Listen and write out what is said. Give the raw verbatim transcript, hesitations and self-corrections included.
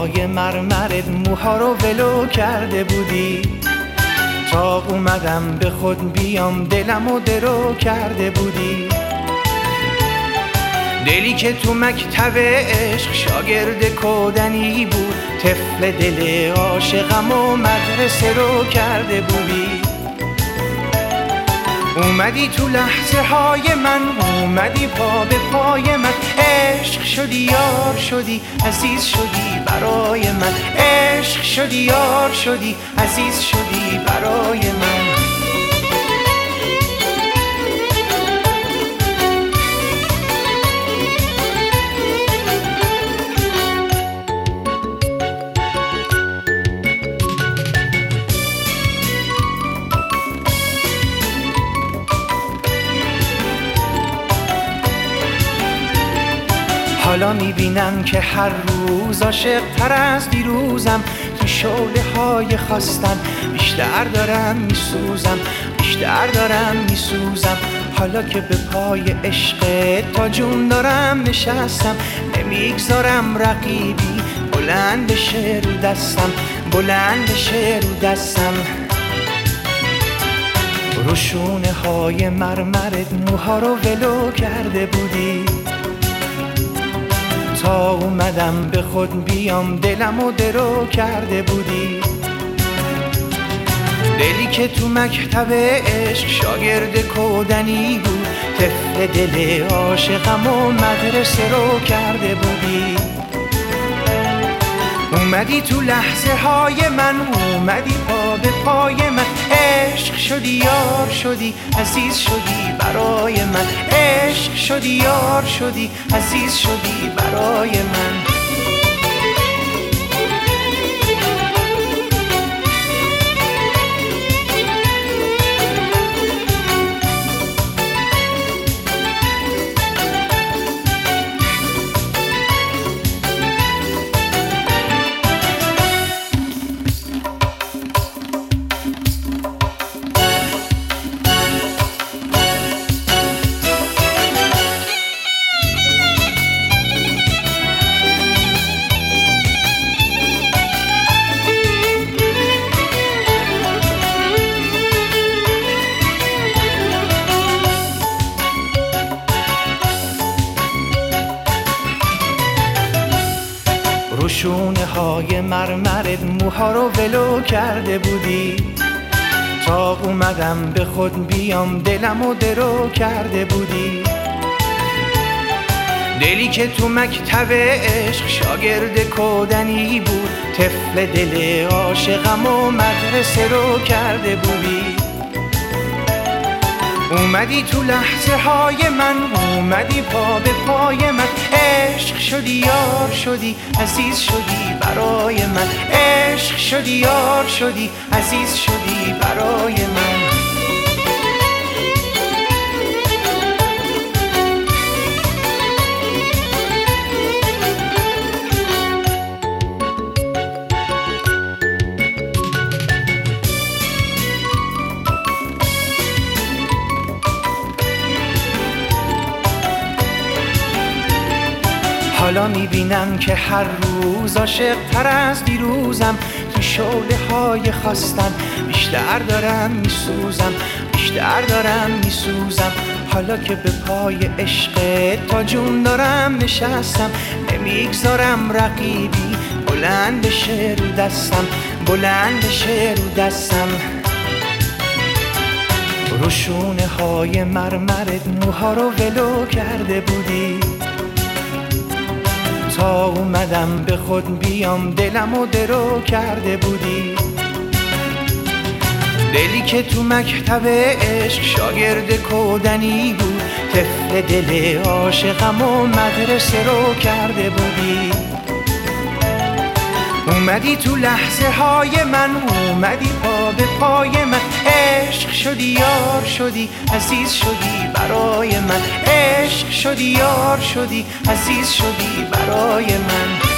های مرمرت موها رو ولو کرده بودی. تا اومدم به خود بیام دلم و درو کرده بودی. دلی که تو مکتب عشق شاگرد کودنی بود، طفل دل عاشقم و مدرسه رو کرده بودی. اومدی تو لحظه های من، اومدی پا به پای من، عشق شدی یار شدی عزیز شدی برای من، عشق شدی یار شدی عزیز شدی برای من. حالا میبینم که هر روز عاشق تر از دیروزم، تو شعله های خواستن بیشتر دارم میسوزم، بیشتر دارم میسوزم. حالا که به پای عشق تا جون دارم نشستم، نمیگذارم رقیبی بلند بشه رو دستم، بلند بشه رو دستم. روشونه های مرمرت موها رو ولو کرده بودی. تا اومدم به خود بیام دلم و درو کرده بودی. دلی که تو مکتب عشق شاگرد کودنی بود، طفل دل عاشقم و مدرسه رو کرده بودی. اومدی تو لحظه های من، اومدی پا به پای من، عشق شدی یار شدی عزیز شدی برای من، عشق شدی یار شدی عزیز شدی برای من. روشونه های مرمرت موها رو ولو کرده بودی. تا اومدم به خود بیام دلم و درو کرده بودی. دلی که تو مکتب عشق شاگرد کودنی بود، طفل دل عاشقم و مدرسه رو کرده بودی. اومدی تو لحظه های من، اومدی پا به پای من، عشق شدی یار شدی عزیز شدی برای من، عشق شدی یار شدی عزیز شدی برای من. حالا میبینم که هر روز عاشق تر از دیروزم، تو شعله های خواستن بیشتر دارم میسوزم، بیشتر دارم میسوزم. حالا که به پای عشق تا جون دارم نشستم، نمیگذارم رقیبی بلند بشه رو دستم، بلند بشه رو دستم. روشونه های مرمرت موها رو ولو کرده بودی. تا اومدم به خود بیام دلم و درو کرده بودی. دلی که تو مکتب عشق شاگرد کودنی بود، طفل دل عاشقم و مدرسه رو کرده بودی. اومدی تو لحظه های من، اومدی پا به پای من، عشق شدی یار شدی عزیز شدی برای من، عشق شدی یار شدی عزیز شدی برای من.